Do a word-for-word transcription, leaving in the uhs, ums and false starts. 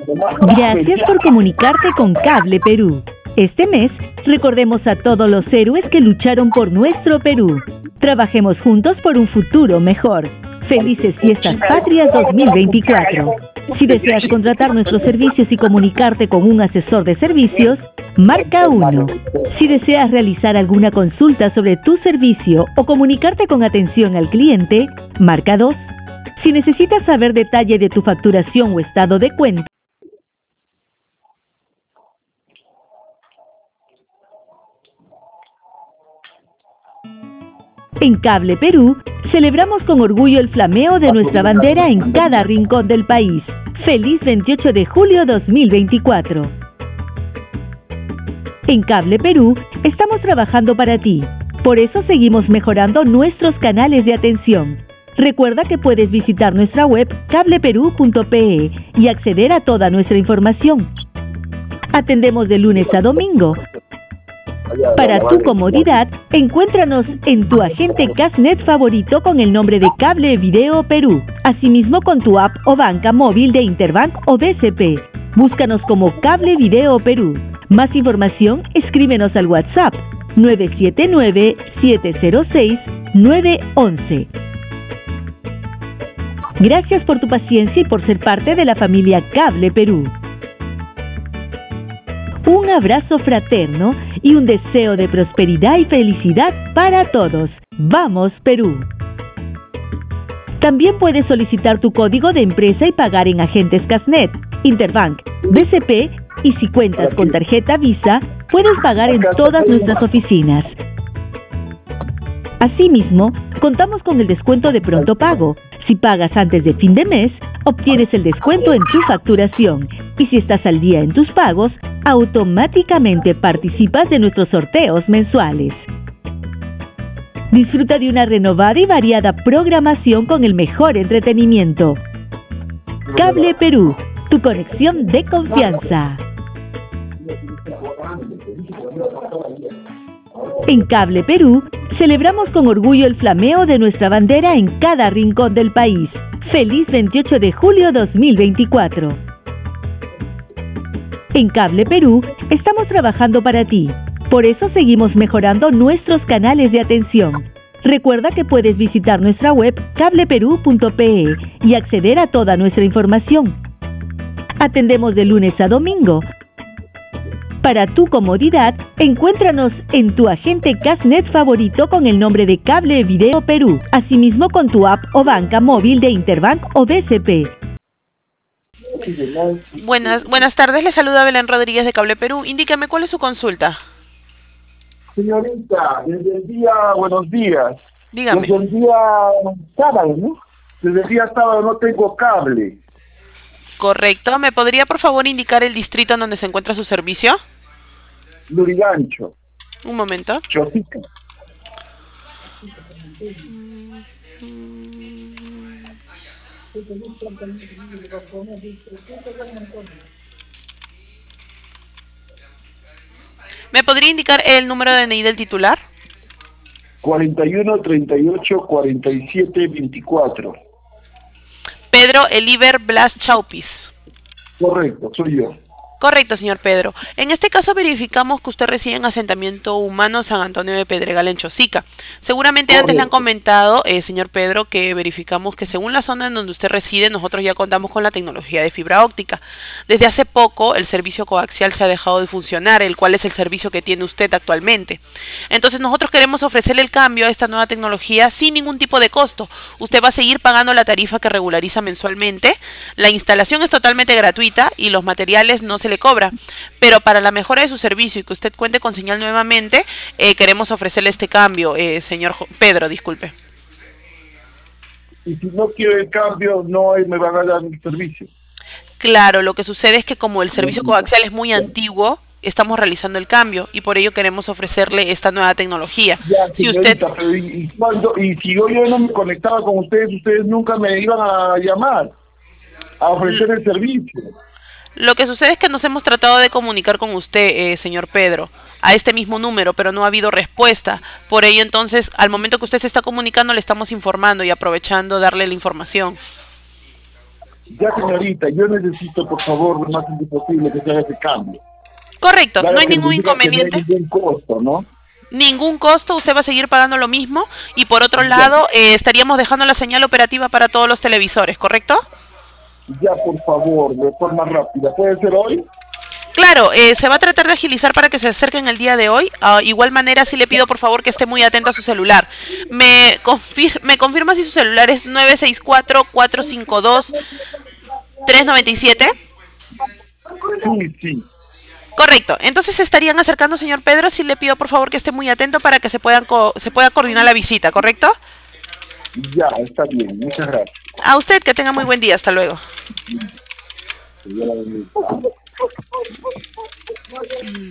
Gracias por comunicarte con Cable Perú. Este mes, recordemos a todos los héroes que lucharon por nuestro Perú. Trabajemos juntos por un futuro mejor. Felices Fiestas Patrias dos mil veinticuatro. Si deseas contratar nuestros servicios y comunicarte con un asesor de servicios, marca uno. Si deseas realizar alguna consulta sobre tu servicio o comunicarte con atención al cliente, marca dos. Si necesitas saber detalle de tu facturación o estado de cuenta, en Cable Perú, celebramos con orgullo el flameo de nuestra bandera en cada rincón del país. ¡Feliz veintiocho de julio dos mil veinticuatro! En Cable Perú, estamos trabajando para ti. Por eso seguimos mejorando nuestros canales de atención. Recuerda que puedes visitar nuestra web cable perú punto pe y acceder a toda nuestra información. Atendemos de lunes a domingo. Para tu comodidad, encuéntranos en tu agente Casnet favorito con el nombre de Cable Video Perú, asimismo con tu app o banca móvil de Interbank o B C P. Búscanos como Cable Video Perú. Más información, escríbenos al WhatsApp nueve siete nueve, siete cero seis, nueve uno uno. Gracias por tu paciencia y por ser parte de la familia Cable Perú. Un abrazo fraterno y un deseo de prosperidad y felicidad para todos. ¡Vamos, Perú! También puedes solicitar tu código de empresa y pagar en agentes Casnet, Interbank, B C P y si cuentas con tarjeta Visa, puedes pagar en todas nuestras oficinas. Asimismo, contamos con el descuento de pronto pago. Si pagas antes de fin de mes, obtienes el descuento en tu facturación. Y si estás al día en tus pagos, automáticamente participas de nuestros sorteos mensuales. Disfruta de una renovada y variada programación con el mejor entretenimiento. Cable Perú, tu conexión de confianza. En Cable Perú, celebramos con orgullo el flameo de nuestra bandera en cada rincón del país. ¡Feliz veintiocho de julio dos mil veinticuatro! En Cable Perú, estamos trabajando para ti. Por eso seguimos mejorando nuestros canales de atención. Recuerda que puedes visitar nuestra web cable perú punto pe y acceder a toda nuestra información. Atendemos de lunes a domingo. Para tu comodidad, encuéntranos en tu agente Casnet favorito con el nombre de Cable Video Perú, asimismo con tu app o banca móvil de Interbank o B C P. Buenas, buenas tardes, le saluda Belén Rodríguez de Cable Perú. Indícame cuál es su consulta. Señorita, desde el día, buenos días. Dígame. Desde el día sábado, ¿no? Desde el día sábado no tengo cable. Correcto. ¿Me podría por favor indicar el distrito en donde se encuentra su servicio? Lurigancho. Un momento. Chosica. ¿Me podría indicar el número de D N I del titular? cuarenta y uno, treinta y ocho, cuarenta y siete, veinticuatro. Pedro Eliber Blas Chaupis. Correcto, soy yo. Correcto, señor Pedro. En este caso verificamos que usted reside en asentamiento humano San Antonio de Pedregal en Chosica. Seguramente Correcto. Antes le han comentado, eh, señor Pedro, que verificamos que según la zona en donde usted reside, nosotros ya contamos con la tecnología de fibra óptica. Desde hace poco, el servicio coaxial se ha dejado de funcionar, el cual es el servicio que tiene usted actualmente. Entonces nosotros queremos ofrecerle el cambio a esta nueva tecnología sin ningún tipo de costo. Usted va a seguir pagando la tarifa que regulariza mensualmente. La instalación es totalmente gratuita y los materiales no se le cobra, pero para la mejora de su servicio y que usted cuente con señal nuevamente, eh, queremos ofrecerle este cambio, eh, señor Pedro, disculpe. Y si no quiero el cambio, no me van a dar mi servicio. Claro, lo que sucede es que como el servicio coaxial es muy antiguo, estamos realizando el cambio y por ello queremos ofrecerle esta nueva tecnología. Ya, si señorita, usted pero y, y, cuando, y si yo, yo no me conectaba con ustedes, ustedes nunca me iban a llamar a ofrecer el servicio. Lo que sucede es que nos hemos tratado de comunicar con usted, eh, señor Pedro, a este mismo número, pero no ha habido respuesta. Por ello, entonces, al momento que usted se está comunicando, le estamos informando y aprovechando darle la información. Ya, señorita, yo necesito, por favor, lo más antes posible que se haga ese cambio. Correcto, Claro, no hay que ningún significa que inconveniente. no hay ningún costo, ¿no? Ningún costo, usted va a seguir pagando lo mismo. Y por otro lado, eh, estaríamos dejando la señal operativa para todos los televisores, ¿correcto? Ya, por favor, de forma rápida. ¿Puede ser hoy? Claro, eh, se va a tratar de agilizar para que se acerquen el día de hoy. Uh, igual manera, sí le pido por favor que esté muy atento a su celular. ¿Me, confir ¿Me confirma si su celular es nueve seis cuatro, cuatro cinco dos, tres nueve siete? Sí, sí. Correcto, entonces se estarían acercando, señor Pedro. Sí le pido por favor que esté muy atento para que se, puedan co se pueda coordinar la visita, ¿correcto? Ya, está bien. Muchas gracias. A usted, que tenga muy buen día. Hasta luego. Que Dios la bendiga.